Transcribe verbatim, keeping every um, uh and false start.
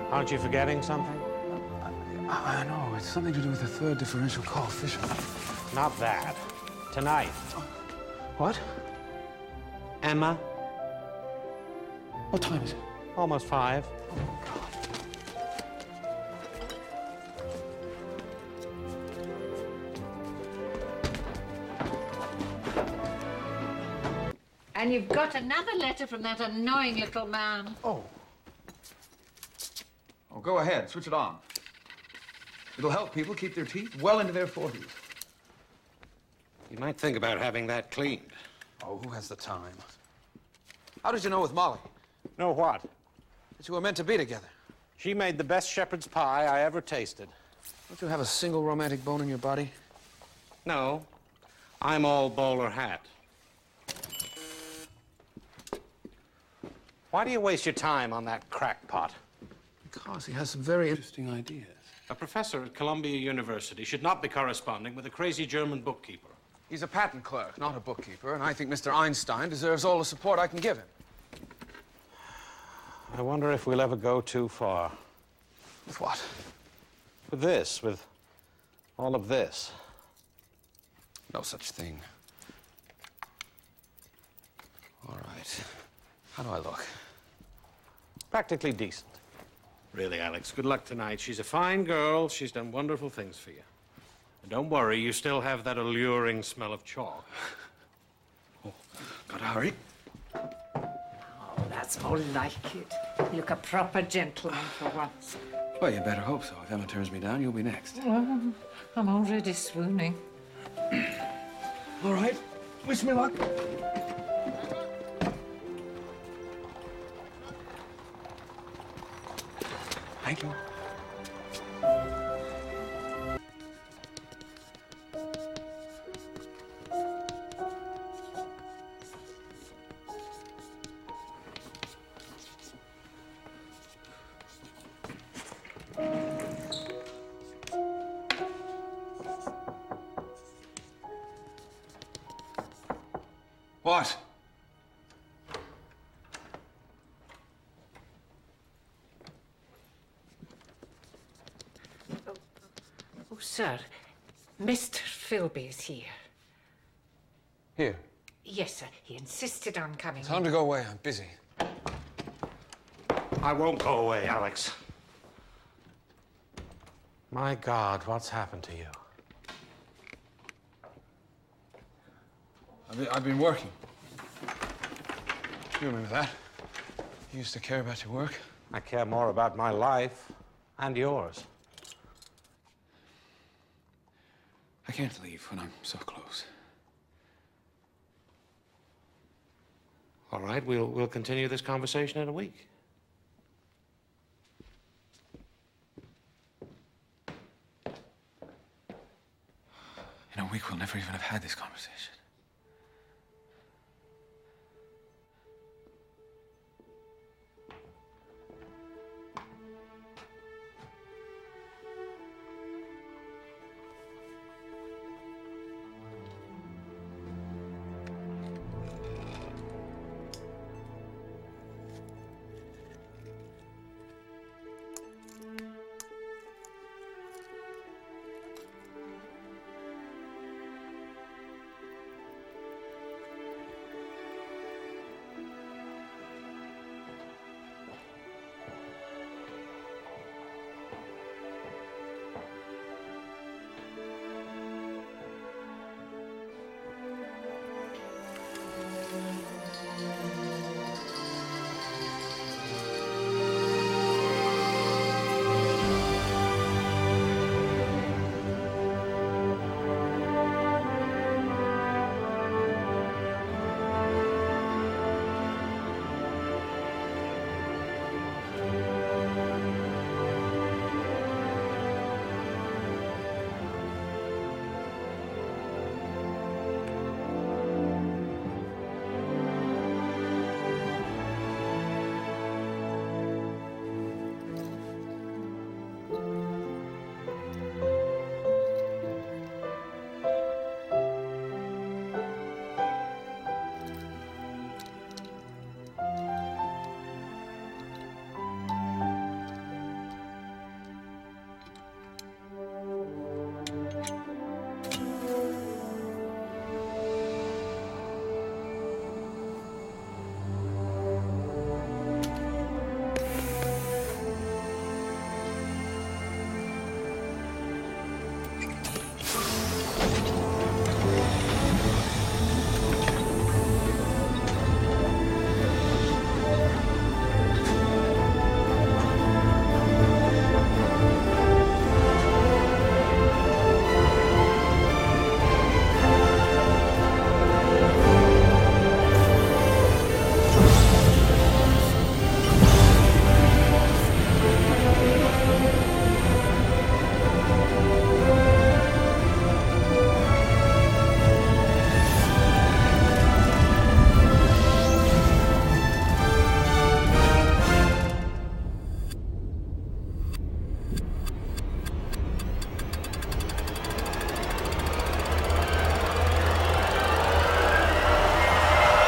Aren't you forgetting something? I, I know. It's something to do with the third differential coefficient. Not that. Tonight. What? Emma? What time is it? Almost five. Oh, God. And you've got another letter from that annoying little man. Oh. Oh, go ahead. Switch it on. It'll help people keep their teeth well into their forties. You might think about having that cleaned. Oh, who has the time? How did you know with Molly? Know what? That you were meant to be together. She made the best shepherd's pie I ever tasted. Don't you have a single romantic bone in your body? No. I'm all bowler hat. Why do you waste your time on that crackpot? Because he has some very interesting ideas. A professor at Columbia University should not be corresponding with a crazy German bookkeeper. He's a patent clerk, not a bookkeeper, and I think Mister Einstein deserves all the support I can give him. I wonder if we'll ever go too far. With what? With this, with all of this. No such thing. All right. How do I look? Practically decent. Really, Alex, good luck tonight. She's a fine girl. She's done wonderful things for you. And don't worry, you still have that alluring smell of chalk. Oh, gotta hurry. Oh, that's more like it. You look a proper gentleman for once. Well, you better hope so. If Emma turns me down, you'll be next. Oh, I'm already swooning. All right. Wish me luck. Thank you. What? Oh, sir, Mister Philby is here. Here. Yes, sir. He insisted on coming. Time to go away. I'm busy. I won't go away, Alex. My God, what's happened to you? I've been, I've been working. You remember that? You used to care about your work. I care more about my life and yours. I can't leave when I'm so close. All right, we'll, we'll continue this conversation in a week. In a week, we'll never even have had this conversation.